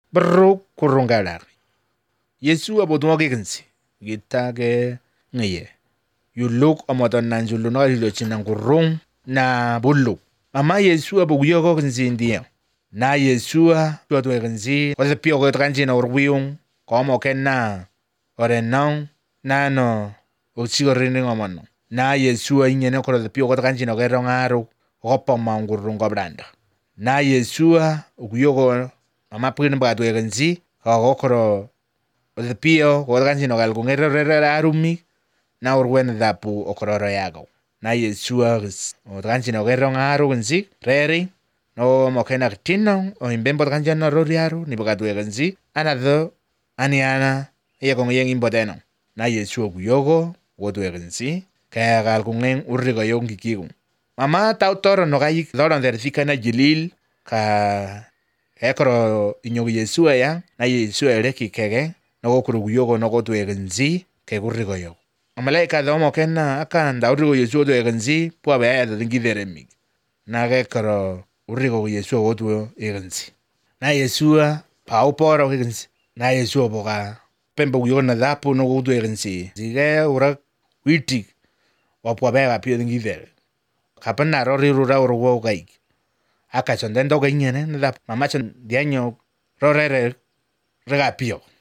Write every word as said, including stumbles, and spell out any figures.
Bro kurungalar. Yesu abodmo gegensi. Gita ge ngeye. Yuluk amodon nanjulu no ilo chinangurung na bulu. Mama Yesu aboguyogo gensi ndiyo. Na Yesu tuatu gensi. Wasa pio go tranji na urwiyung. Komo kena. Ore nang. Na no. Uchigo rini ngomano. Na Yesu inyene koro de pio go tranji na gerong aru. Gopa mangurung gobranda. Na Yesu uguyogo mama prin ba tu gensi. Kagokoro the pio go tranji no galgung error arumi. Na urwen dapu okororo yago. Na Yesua o tranji no gerong aru gensi. Reri. No mokena kitino. O imbembo tranji no roriaru. Ni bogatu gensi. Anado. Aniana. Iya kong yang imboteno. Na Yesua guyogo. Gotu gensi. Kaya galgungen urrigo yung kikigung. Mama tau toro no gayi. Doron derfika na jilil. Ka. Ekoro inyogi Yesua ya. Na Yesua ereki kege. No gokuru guyogo no gotu gensi. Ke urrigo yung. Amalaika domo kena akan da urrigo Yesu do egenzi po ba ya da ngidere na ge karo urrigo Yesu odu egenzi na Yesu pa oporo egenzi na Yesu boga pembo yo na dapo no odu egenzi zige ura witi wa po ba ba pio ngidere kapan na ro riru ra ro gai aka chondendo ganyene na mama chon diaño ro re re rega pio